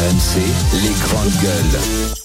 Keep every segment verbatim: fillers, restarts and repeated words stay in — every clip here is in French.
M C, les grandes gueules.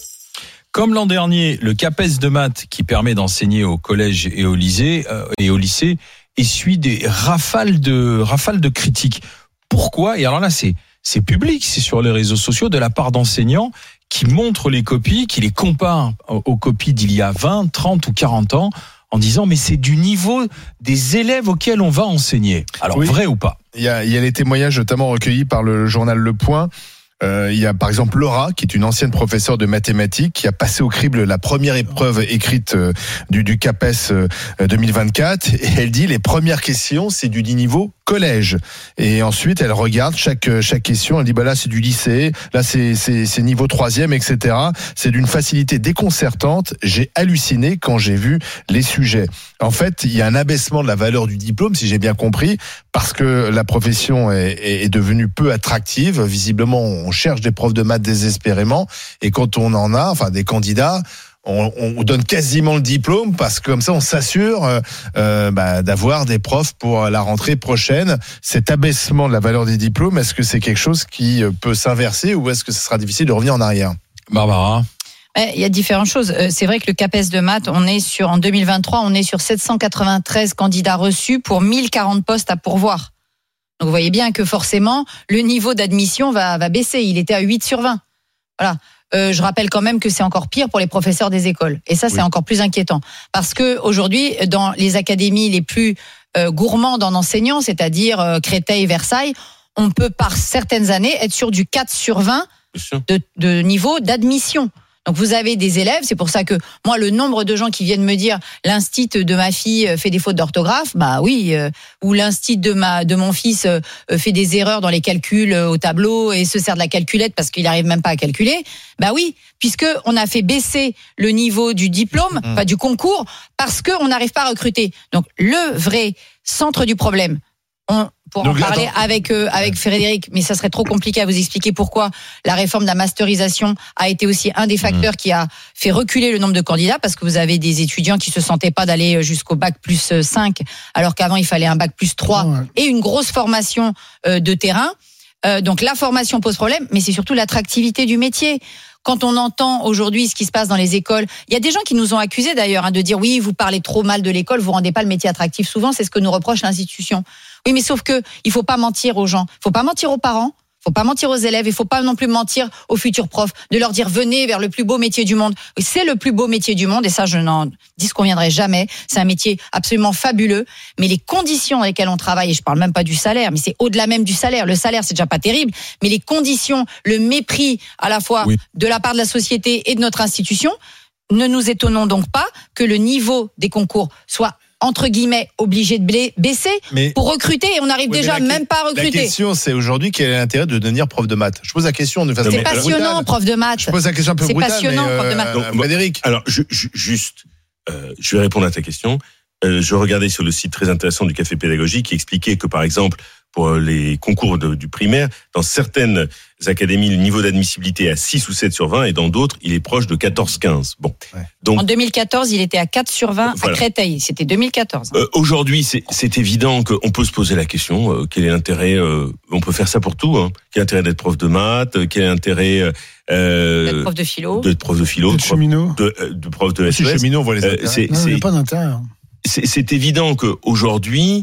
Comme l'an dernier, le CAPES de maths qui permet d'enseigner au collège et au lycée, euh, et au lycée essuie des rafales de, rafales de critiques. Pourquoi ? Et alors là, c'est, c'est public, c'est sur les réseaux sociaux de la part d'enseignants qui montrent les copies, qui les comparent aux copies d'il y a vingt, trente ou quarante ans en disant mais c'est du niveau des élèves auxquels on va enseigner. Alors oui. Vrai ou pas ? Il y a, il y a les témoignages notamment recueillis par le journal Le Point. Euh, il y a par exemple Laura, qui est une ancienne professeure de mathématiques, qui a passé au crible la première épreuve écrite euh, du, du CAPES euh, deux mille vingt-quatre. Et elle dit les premières questions, c'est du niveau collège. Et ensuite, elle regarde chaque chaque question. Elle dit bah là c'est du lycée, là c'est c'est c'est niveau troisième, et cetera. C'est d'une facilité déconcertante. J'ai halluciné quand j'ai vu les sujets. En fait, il y a un abaissement de la valeur du diplôme, si j'ai bien compris, parce que la profession est, est, est devenue peu attractive. Visiblement, on cherche des profs de maths désespérément. Et quand on en a, enfin des candidats, on, on donne quasiment le diplôme parce que comme ça, on s'assure euh, bah, d'avoir des profs pour la rentrée prochaine. Cet abaissement de la valeur des diplômes, est-ce que c'est quelque chose qui peut s'inverser ou est-ce que ce sera difficile de revenir en arrière ? Barbara ? Il y a différentes choses. C'est vrai que le CAPES de maths, on est sur, en deux mille vingt-trois, on est sur sept cent quatre-vingt-treize candidats reçus pour mille quarante postes à pourvoir. Donc vous voyez bien que forcément, le niveau d'admission va, va baisser. Il était à huit sur vingt. Voilà. Euh, je rappelle quand même que c'est encore pire pour les professeurs des écoles. Et ça, c'est oui. encore plus inquiétant. Parce que aujourd'hui, dans les académies les plus euh, gourmandes en enseignants, c'est-à-dire euh, Créteil, Versailles, on peut par certaines années être sur du quatre sur vingt de, de niveau d'admission. Donc vous avez des élèves, c'est pour ça que moi le nombre de gens qui viennent me dire l'instit de ma fille fait des fautes d'orthographe, bah oui, euh, ou l'instit de ma de mon fils euh, fait des erreurs dans les calculs euh, au tableau et se sert de la calculette parce qu'il n'arrive même pas à calculer, bah oui, puisque on a fait baisser le niveau du diplôme, mmh. pas du concours, parce que on n'arrive pas à recruter. Donc le vrai centre du problème. On, pour Donc, en parler attends. avec euh, avec Frédéric, mais ça serait trop compliqué à vous expliquer pourquoi la réforme de la masterisation a été aussi un des facteurs mmh. qui a fait reculer le nombre de candidats, parce que vous avez des étudiants qui se sentaient pas d'aller jusqu'au bac plus cinq, alors qu'avant il fallait un bac plus trois ouais. et une grosse formation euh, de terrain. Euh, donc la formation pose problème, mais c'est surtout l'attractivité du métier. Quand on entend aujourd'hui ce qui se passe dans les écoles, il y a des gens qui nous ont accusés d'ailleurs hein, de dire oui, vous parlez trop mal de l'école, vous rendez pas le métier attractif. Souvent, c'est ce que nous reproche l'institution. Oui, mais sauf que il faut pas mentir aux gens, il faut pas mentir aux parents, il faut pas mentir aux élèves, il faut pas non plus mentir aux futurs profs, de leur dire venez vers le plus beau métier du monde. Oui, c'est le plus beau métier du monde et ça, je n'en disconviendrai jamais. C'est un métier absolument fabuleux, mais les conditions dans lesquelles on travaille, et je parle même pas du salaire, mais c'est au-delà même du salaire. Le salaire, c'est déjà pas terrible, mais les conditions, le mépris à la fois oui. de la part de la société et de notre institution, ne nous étonnons donc pas que le niveau des concours soit entre guillemets, obligé de baisser mais, pour recruter et on n'arrive oui, déjà la, même pas à recruter. La question, c'est aujourd'hui quel est l'intérêt de devenir prof de maths ? Je pose la question de façon C'est passionnant, brutale. prof de maths. Je pose la question un peu c'est brutale. C'est passionnant, mais, euh, prof de maths. Donc, Frédéric. Alors, je, je, juste, euh, je vais répondre à ta question. Euh, je regardais sur le site très intéressant du Café Pédagogique qui expliquait que, par exemple, pour les concours de, du primaire, dans certaines académies, le niveau d'admissibilité est à six ou sept sur vingt et dans d'autres, il est proche de quatorze quinze. Bon. Ouais. Donc, en deux mille quatorze, il était à quatre sur vingt voilà. à Créteil. C'était deux mille quatorze. Euh, aujourd'hui, c'est, c'est évident qu'on peut se poser la question, euh, quel est l'intérêt, euh, on peut faire ça pour tout, hein. Quel est l'intérêt d'être prof de maths, quel est l'intérêt euh, d'être prof de philo, d'être prof de philo, d'être cheminot, de, de, de prof de S E S. Si cheminot, on voit les intérêts. Euh, c'est, non, il n'y a c'est, pas d'intérêt. C'est, c'est évident qu'aujourd'hui,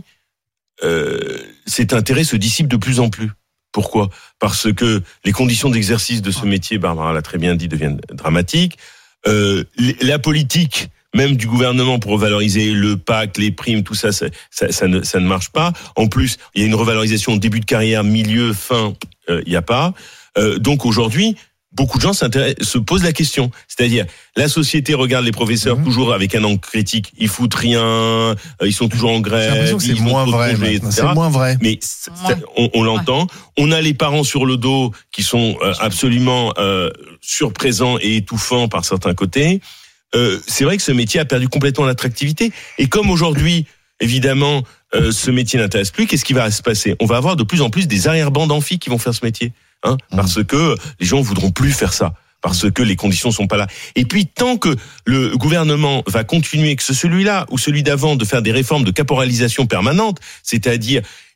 euh, cet intérêt se dissipe de plus en plus. Pourquoi ? Parce que les conditions d'exercice de ce métier, Barbara l'a très bien dit, deviennent dramatiques. Euh, la politique, même du gouvernement, pour revaloriser le P A C, les primes, tout ça, ça, ça, ça, ne, ça ne marche pas. En plus, il y a une revalorisation au début de carrière, milieu, fin, euh, il n'y a pas. Euh, donc aujourd'hui, beaucoup de gens se posent la question. C'est-à-dire, la société regarde les professeurs mmh. toujours avec un angle critique. Ils foutent rien, euh, ils sont toujours en grève. J'ai l'impression que c'est ils moins vrai. Congés, c'est moins vrai. Mais ouais. on, on l'entend. Ouais. On a les parents sur le dos qui sont euh, absolument euh, surprésents et étouffants par certains côtés. Euh, c'est vrai que ce métier a perdu complètement l'attractivité. Et comme aujourd'hui, évidemment, euh, ce métier n'intéresse plus, qu'est-ce qui va se passer ? On va avoir de plus en plus des arrière-bancs d'amphi qui vont faire ce métier. Hein, parce que les gens voudront plus faire ça, parce que les conditions sont pas là. Et puis tant que le gouvernement va continuer, que ce celui-là ou celui d'avant, de faire des réformes de caporalisation permanente, c'est-à-dire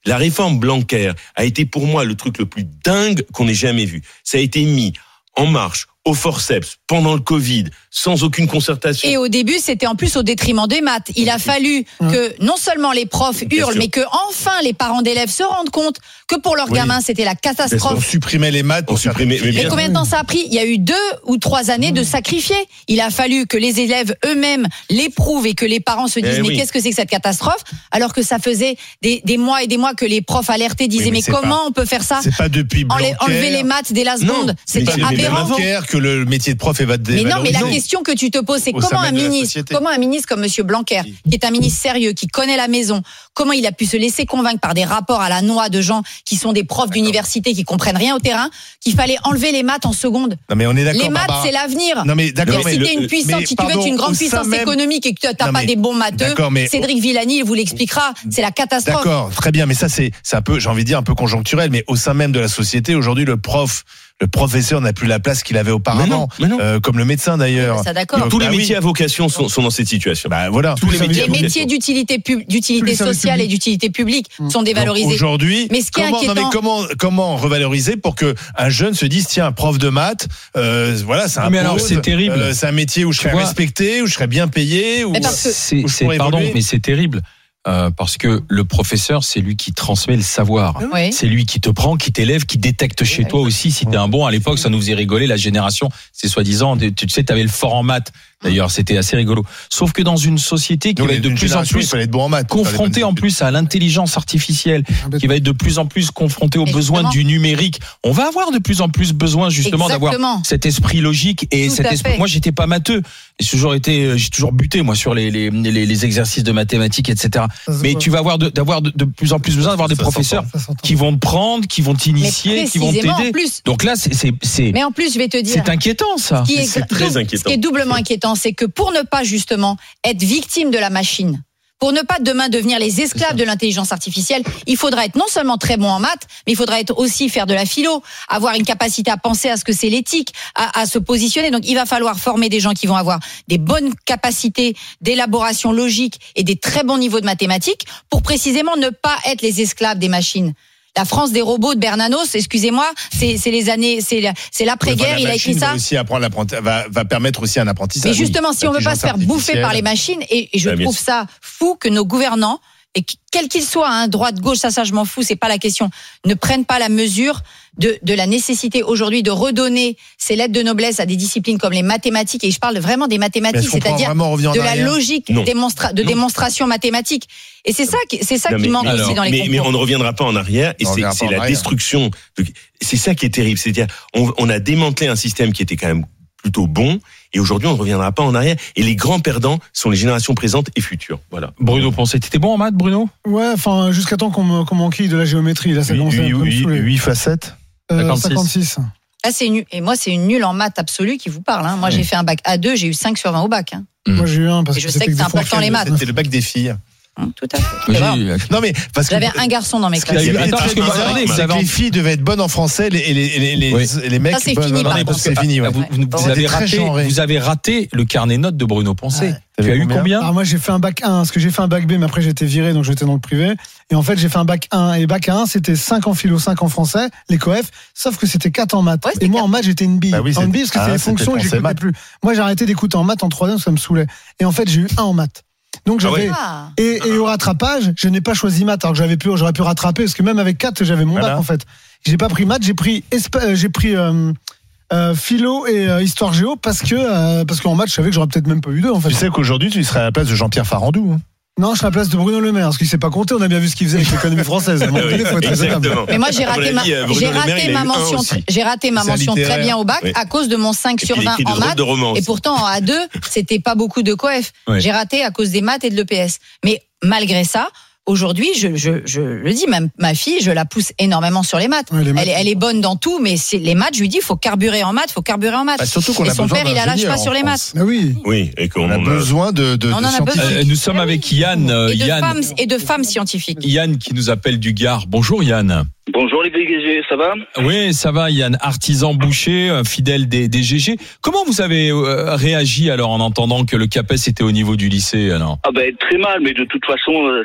La réforme Blanquer a été pour moi le truc le plus dingue qu'on ait jamais vu. Ça a été mis en marche au forceps, pendant le Covid, sans aucune concertation. Et au début, c'était en plus au détriment des maths. Il a fallu que non seulement les profs hurlent, mais que enfin les parents d'élèves se rendent compte que pour leurs Oui. gamins, c'était la On catastrophe. supprimait les maths. On supprimait, mais Et bien combien de temps ça a pris ? Il y a eu deux ou trois années de sacrifiés. Il a fallu que les élèves eux-mêmes l'éprouvent et que les parents se disent Eh mais oui. qu'est-ce que c'est que cette catastrophe ? Alors que ça faisait des, des mois et des mois que les profs alertaient, disaient Oui, mais mais, c'est comment pas- on peut faire ça ? C'est pas depuis Enlè- Blanquer. Enlever les maths dès la seconde, Non, c'était mais c'est- mais aberrant. Blanquer que le métier de prof est va Mais non, mais la question que tu te poses, c'est Au comment sein un même de la ministre, société. comment un ministre comme Monsieur Blanquer, Oui. qui est un ministre sérieux, qui connaît la maison, comment il a pu se laisser convaincre par des rapports à la noix de gens qui sont des profs d'université, qui comprennent rien au terrain, qu'il fallait enlever les maths en seconde. Non mais on est d'accord. Les maths, Barbara. c'est l'avenir. Non mais Mais d'accord. si mais t'es le- une puissance, mais si tu veux être pardon, une grande au sein puissance même- économique et que t'as Non, pas mais- des bons matheux, d'accord, mais- Cédric Villani, il vous l'expliquera. C'est la catastrophe. D'accord, très bien, mais ça c'est c'est un peu, j'ai envie de dire un peu conjoncturel, mais au sein même de la société aujourd'hui, le prof, le professeur n'a plus la place qu'il avait auparavant, Mais non, mais non. Euh, comme le médecin d'ailleurs. Ça, d'accord. Donc, Tous les bah oui. métiers à vocation sont, sont dans cette situation. Bah voilà. Tous les métiers Les à vocation. métiers d'utilité pub- Tous d'utilité les services sociale et publics. d'utilité publique sont Donc, dévalorisés. aujourd'hui, Mais ce qui est comment, non, mais inquiétant- comment comment revaloriser pour que un jeune se dise tiens, prof de maths, euh, voilà, c'est un Mais alors, c'est terrible. c'est un métier où je Tu serais vois- respecté, où je serais bien payé, où Mais parce que- C'est, où je c'est- pourrais pardon, évoluer. mais c'est terrible. Euh, parce que le professeur, c'est lui qui transmet le savoir. Oui. C'est lui qui te prend, qui t'élève, qui détecte chez toi aussi si t'es un bon. À l'époque, ça nous faisait rigoler, la génération, c'est soi-disant, tu tu sais, t'avais le fort en maths. D'ailleurs, c'était assez rigolo. Sauf que dans une société qui Nous, va être de d'une plus en génération, il plus fallait être bon en maths. pour faire les confrontée bonnes en études. plus à l'intelligence artificielle, qui va être de plus en plus confrontée aux Mais besoins justement. du numérique, on va avoir de plus en plus besoin justement d'avoir Exactement. cet esprit logique et Tout cet à esprit. fait. Moi, j'étais pas matheux. J'ai toujours été, j'ai toujours buté moi sur les les, les, les exercices de mathématiques, et cetera. Ça se Mais voit. tu vas avoir de, d'avoir de, de plus en plus besoin d'avoir des Ça s'entend. professeurs Ça s'entend. qui vont te prendre, qui vont t'initier, Mais qui vont précisément, en t'aider. plus. Donc là, c'est c'est c'est Mais en plus, je vais te dire. c'est inquiétant ça. Ce qui est, C'est très donc, inquiétant. Ce qui est doublement inquiétant, c'est que pour ne pas justement être victime de la machine, pour ne pas demain devenir les esclaves de l'intelligence artificielle, il faudra être non seulement très bon en maths, mais il faudra être aussi faire de la philo, avoir une capacité à penser à ce que c'est l'éthique, à, à se positionner. Donc il va falloir former des gens qui vont avoir des bonnes capacités d'élaboration logique et des très bons niveaux de mathématiques pour précisément ne pas être les esclaves des machines. La France des robots de Bernanos, excusez-moi, c'est c'est les années, c'est la- c'est l'après-guerre, Enfin, la il a écrit machine ça. va aussi apprendre l'apprenti- va, va permettre aussi un apprentissage. Mais justement, si on veut pas se faire bouffer par les machines, et, et je Ah, bien trouve sûr. ça fou que nos gouvernants, et qu- quel qu'il soit, hein, droite, gauche, ça, ça, je m'en fous, c'est pas la question, ne prennent pas la mesure de, de la nécessité aujourd'hui de redonner ces lettres de noblesse à des disciplines comme les mathématiques, et je parle vraiment des mathématiques, c'est-à-dire vraiment revenir en de la arrière logique Non. démonstra- de Non. démonstration mathématique. Et c'est ça qui, c'est ça Non, qui mais- manque alors, aussi dans les mais, concours. mais on ne reviendra pas en arrière et On c'est, reviendra c'est pas en la arrière. destruction. de- C'est ça qui est terrible. C'est-à-dire, on, on a démantelé un système qui était quand même plutôt bon et aujourd'hui on ne reviendra pas en arrière et les grands perdants sont les générations présentes et futures. Voilà. Bruno Poncet, t'étais bon en maths, Bruno? Ouais, enfin, jusqu'à temps qu'on me- qu'on m'enquille de la géométrie. Là, ça commence à un peu me saouler. huit facettes. Euh, cinquante-six. cinquante-six. Là, c'est une, et moi, c'est une nulle en maths absolue qui vous parle. Hein. Moi, j'ai fait un bac A deux, j'ai eu cinq sur vingt au bac. Hein. Moi, j'ai eu un parce Et je que sais c'était que c'est des important, fourchettes. les maths. C'était le bac des filles. Hein, tout à fait. Oui, C'est vrai. Non mais parce que J'avais un garçon dans mes ce qui classes. était Attends, très parce que vous bizarre, regardez, vous c'est avez que en- les filles devaient être bonnes en français, les, les, les, les, Oui. les mecs. Ça, c'est bonnes- fini, non, par mais contre. c'est fini. Ouais. Vous, vous- vous C'était avez très raté, genré. vous avez raté le carnet notes de Bruno Poncet. Ouais. Tu as T'avais eu combien combien? Alors moi j'ai fait un bac un, parce que j'ai fait un bac B, mais après j'ai été viré, donc j'étais dans le privé. Et en fait j'ai fait un bac un, et bac un c'était cinq en philo, cinq en français, les coef, sauf que c'était quatre en maths. Ouais, c'était et moi quatre. en maths j'étais une bille. Bah oui, en c'est- bille parce que ah, c'est les c'était fonctions que français, j'écoutais maths. plus. Moi j'ai arrêté d'écouter en maths en troisième parce que ça me saoulait. Et en fait j'ai eu un en maths. Donc Ah ouais. j'avais Ah. et, et au rattrapage je n'ai pas choisi maths alors que j'avais pu, j'aurais pu rattraper parce que même avec quatre j'avais mon Voilà. bac en fait. J'ai pas pris maths, j'ai pris espa- euh, j'ai pris euh, euh, philo et euh, histoire géo parce que euh, parce qu'en maths je savais que j'aurais peut-être même pas eu deux en fait. Tu sais qu'aujourd'hui tu serais à la place de Jean-Pierre Farandou. Hein. Non, je suis à la place de Bruno Le Maire, parce qu'il sait pas compter, on a bien vu ce qu'il faisait avec l'économie française. À un moment donné, faut être raisonnable. Exactement. Mais moi, j'ai À mon raté ma, avis, euh, Bruno j'ai Le Maire, raté il a ma eu un mention, aussi. j'ai raté ma C'est un mention très littéraire. bien au bac Oui. à cause de mon cinq Et sur puis, il vingt écrit de en drôles maths. de romans Et aussi. pourtant, en A deux, c'était pas beaucoup de coef. Ouais. J'ai raté à cause des maths et de l'E P S. Mais malgré ça, aujourd'hui, je, je, je le dis, même ma fille, je la pousse énormément sur les maths. Ouais, les maths. Elle, est- elle est bonne dans tout, mais c'est les maths, je lui dis, faut carburer en maths, faut carburer en maths. Bah, surtout qu'on et a son besoin père, il la lâche d'ingénieurs pas sur en les France. maths. Ah oui. Oui, et qu'on On a a- besoin de, de, On en de a scientifiques. besoin. Euh, nous sommes avec Yann, euh, Et de, Yann, femmes, et de femmes scientifiques. Yann qui nous appelle du Gard. Bonjour Yann. Bonjour les B G G, ça va? Oui, ça va Yann, artisan boucher, euh, fidèle des, des G G. Comment vous avez euh, réagi alors en entendant que le CAPES était au niveau du lycée alors? Ah ben très mal, mais de toute façon, euh, ça fait plusieurs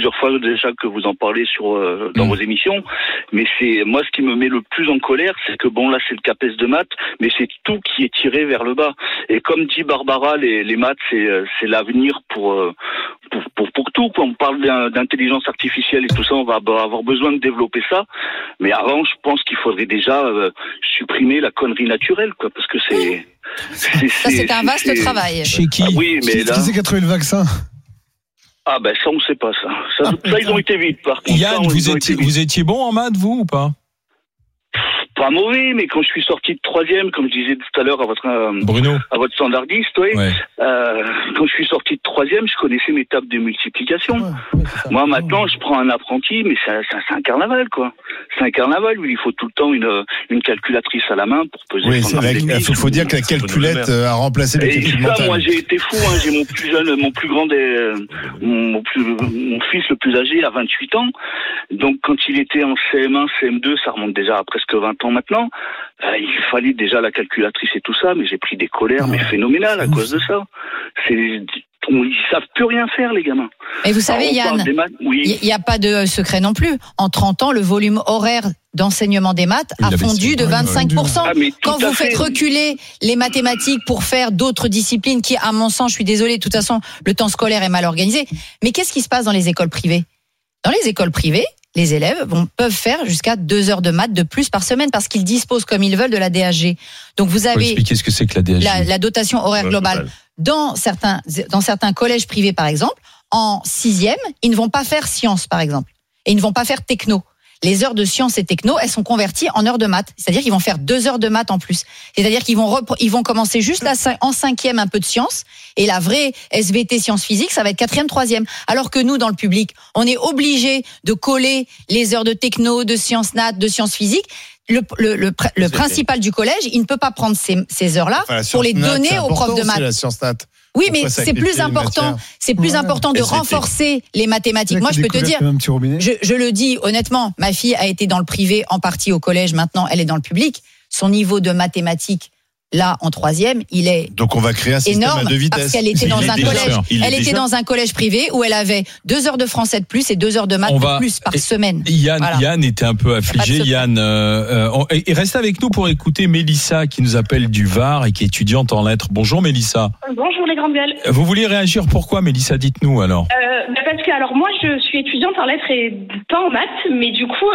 plusieurs fois déjà que vous en parlez sur euh, dans mmh. vos émissions, mais c'est moi ce qui me met le plus en colère, c'est que bon là c'est le CAPES de maths, mais c'est tout qui est tiré vers le bas. Et comme dit Barbara, les, les maths c'est c'est l'avenir pour euh, pour, pour pour tout. Quand on parle d'intelligence artificielle et tout ça, on va avoir besoin de développer ça. Mais avant, je pense qu'il faudrait déjà euh, supprimer la connerie naturelle, quoi, parce que c'est c'est, ça c'est un vaste c'est, travail. Chez qui? Ah oui, mais qui, là... qui c'est qui a trouvé le vaccin? Ah ben ça on sait pas ça. Ça, ah, ça ils ont été vite par contre. Yann, ça, vous étiez vous étiez bon en maths vous ou pas? Pas mauvais, mais quand je suis sorti de troisième, comme je disais tout à l'heure à votre euh, Bruno, à votre standardiste, oui. Ouais. Euh, quand je suis sorti de troisième, je connaissais mes tables de multiplication. Ouais, ouais, Moi maintenant, je prends un apprenti, mais c'est, c'est, c'est un carnaval, quoi. C'est un carnaval où il faut tout le temps une une calculatrice à la main pour peser. Oui, c'est vrai. Il faut, faut dire que la calculette a remplacé le calcul mental. Ça, moi, j'ai été fou. Hein, j'ai mon plus jeune, mon plus grand, des, mon plus, mon fils le plus âgé à vingt-huit ans. Donc quand il était en C M un, C M deux, ça remonte déjà à presque vingt ans maintenant, euh, il fallait déjà la calculatrice et tout ça, mais j'ai pris des colères mais phénoménales à cause de ça. C'est, ils savent plus rien faire les gamins. Et vous savez Yann, il oui. n'y a pas de secret non plus. En trente ans, le volume horaire d'enseignement des maths a fondu de vingt-cinq pour cent. Ah, Quand vous faites reculer les mathématiques pour faire d'autres disciplines qui, à mon sens, je suis désolée, de toute façon, le temps scolaire est mal organisé. Mais qu'est-ce qui se passe dans les écoles privées? Dans les écoles privées, les élèves vont, peuvent faire jusqu'à deux heures de maths de plus par semaine parce qu'ils disposent comme ils veulent de la D A G. Donc vous avez expliquer ce que c'est que la D A G. La, la dotation horaire globale. Dans certains, dans certains collèges privés, par exemple, en sixième, ils ne vont pas faire sciences, par exemple. Et ils ne vont pas faire techno. Les heures de sciences et techno, elles sont converties en heures de maths. C'est-à-dire qu'ils vont faire deux heures de maths en plus. C'est-à-dire qu'ils vont repre- ils vont commencer juste la, en cinquième un peu de sciences. Et la vraie S V T sciences physiques, ça va être quatrième, troisième. Alors que nous, dans le public, on est obligé de coller les heures de techno, de sciences nat, de sciences physiques. Le, le, le, le principal du collège, il ne peut pas prendre ces, ces heures-là enfin, pour les donner nat, aux profs de maths. La science nat. Oui, mais c'est plus important, c'est plus ouais. important de renforcer les mathématiques. Moi, je peux te dire, je, je le dis honnêtement, ma fille a été dans le privé en partie au collège, maintenant elle est dans le public. Son niveau de mathématiques, là, en troisième, il est donc on va créer un système énorme à deux vitesses. Parce qu'elle était dans un collège, elle était dans un collège privé où elle avait deux heures de français de plus et deux heures de maths va... de plus par semaine. Yann, voilà. Yann était un peu affligé. Yann, euh, euh, et reste avec nous pour écouter Mélissa qui nous appelle du Var et qui est étudiante en lettres. Bonjour Mélissa. Bonjour les grandes gueules. Vous vouliez réagir pourquoi Mélissa? Dites-nous alors. Euh, bah parce que alors moi je suis étudiante en lettres et pas en maths, mais du coup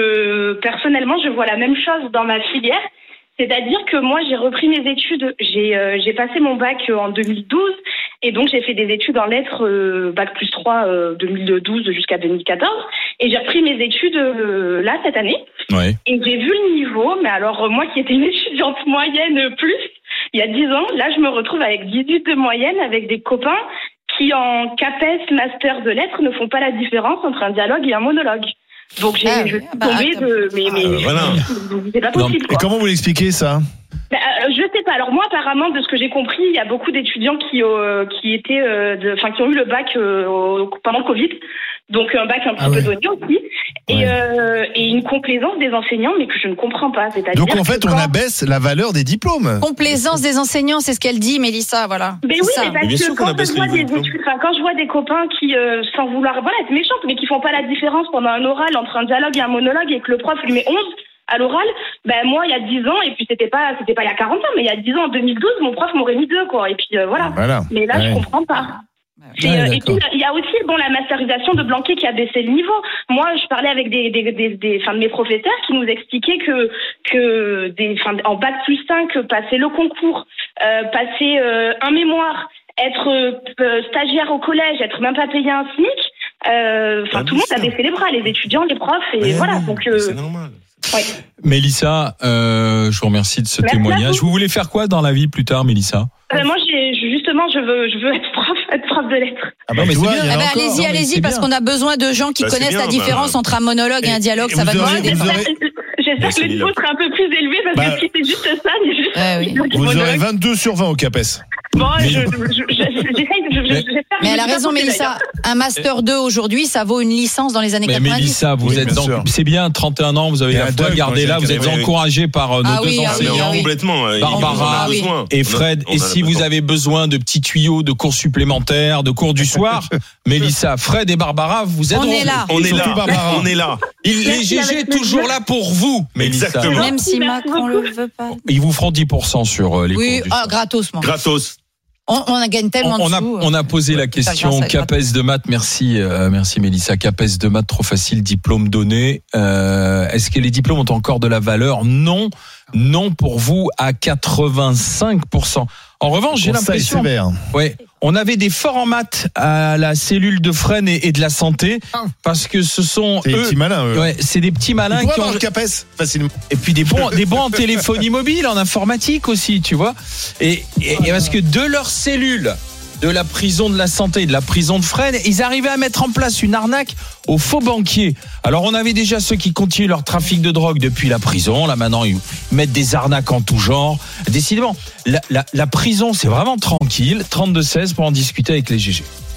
je personnellement je vois la même chose dans ma filière. C'est-à-dire que moi, j'ai repris mes études, j'ai, euh, j'ai passé mon bac en deux mille douze, et donc j'ai fait des études en lettres, euh, bac plus trois, euh, deux mille douze jusqu'à deux mille quatorze, et j'ai repris mes études euh, là, cette année. Ouais. Et j'ai vu le niveau, mais alors moi qui étais une étudiante moyenne plus, il y a dix ans, là je me retrouve avec dix-huit de moyenne, avec des copains qui en CAPES, master de lettres, ne font pas la différence entre un dialogue et un monologue. Donc j'ai ah, je suis bah, tombée de mais mais euh, voilà. c'est pas possible. Non, et comment vous l'expliquez ça? Bah, euh, je sais pas. Alors moi, apparemment, de ce que j'ai compris, il y a beaucoup d'étudiants qui euh, qui étaient, enfin, euh, qui ont eu le bac euh, pendant le Covid, donc un bac un petit ah, peu ouais. donné aussi, et ouais. euh, et une complaisance des enseignants, mais que je ne comprends pas. C'est-à-dire donc en fait, on quand... abaisse la valeur des diplômes. Complaisance des enseignants, c'est ce qu'elle dit, Mélissa. Voilà. Mais c'est oui, ça. mais parce mais que quand je vois des études, enfin, quand je vois des copains qui, euh, sans vouloir, voilà, être méchante, mais qui font pas la différence pendant un oral entre un dialogue et un monologue, et que le prof lui met onze. À l'oral, ben moi il y a dix ans, et puis c'était pas c'était pas il y a quarante ans, mais il y a dix ans, en deux mille douze, mon prof m'aurait mis deux, quoi. Et puis euh, voilà. voilà. Mais là ouais. je comprends pas. C'est, ouais, euh, et puis il y a aussi bon la masterisation de Blanquet qui a baissé le niveau. Moi je parlais avec des des des, des enfin de mes professeurs qui nous expliquaient que que des enfin en bac plus cinq, passer le concours, euh, passer euh, un mémoire, être euh, stagiaire au collège, être même pas payé un SMIC. Enfin euh, ah, tout le monde a baissé les bras, les étudiants, les profs, et ouais, voilà. Donc euh, c'est normal. Ouais. Mélissa, euh, je vous remercie de ce Merci témoignage. Vous. vous voulez faire quoi dans la vie plus tard, Mélissa? euh, Moi, j'ai, justement, je veux, je veux être prof, être prof de lettres. Ah bah, mais c'est bien. Ah bah, allez-y, non, allez-y, parce bien. qu'on a besoin de gens qui bah, connaissent bien, la différence bah, entre un monologue et, et un dialogue. Et ça va nous aider. J'espère que le niveau sera un peu plus élevé, parce bah, que si c'est juste ça, c'est juste. Ah, oui. Vous aurez vingt-deux sur vingt au CAPES. Bon, Mais- je, je, je, je- j'essaye de. je- Mais- j'espère que Mais je elle a suis pas raison, faussée, Mélissa. d'ailleurs. Un Master deux aujourd'hui, ça vaut une licence dans les années Mais quatre-vingt-dix. Mélissa, vous Oui, êtes bien en- sûr. c'est bien, trente et un ans, vous avez Et la un foi, Doug dans gardez-la, les vous êtes années quatre-vingt. encouragés par euh, nos Ah deux oui, ah enseignants. oui, ah oui. Complètement. euh, Barbara, on en a besoin. Et On a- Fred, on et en a si vous besoin. avez besoin de petits tuyaux, de cours supplémentaires, de cours du soir, Mélissa, Fred et Barbara, vous aideront. On est là. On est Surtout là. Barbara. On est là. Il- les Merci, G G avec toujours plaisir. là pour vous, Mélissa. Exactement. Même si Merci Macron beaucoup. le veut pas. Ils vous feront dix pour cent sur euh, les Oui, cours du ah, soir. gratos, moi. Gratos. On, on a gagné tellement On, on de a, sous. on a posé la Ça question grâce à CAPES de maths. Merci, euh, merci Mélissa. CAPES de maths, trop facile, diplôme donné. Euh, Est-ce que les diplômes ont encore de la valeur? Non, non pour vous à quatre-vingt-cinq pour cent. En revanche, j'ai Bon, ça est l'impression, sévère. ouais, on avait des forts en maths à la cellule de Fresnes et, et de la santé parce que ce sont C'est des eux. petits malins, eux. Ouais, c'est des petits malins Ils pourraient qui avoir ont le CAPES facilement. et puis des bons, des bons en téléphonie mobile, en informatique aussi, tu vois. Et, et, et parce que de leur cellule, de la prison de la santé, de la prison de Fresnes, ils arrivaient à mettre en place une arnaque aux faux banquiers. Alors on avait déjà ceux qui continuent leur trafic de drogue depuis la prison. Là maintenant ils mettent des arnaques en tout genre. Décidément, la, la, la prison c'est vraiment tranquille. trente-deux seize pour en discuter avec les G G.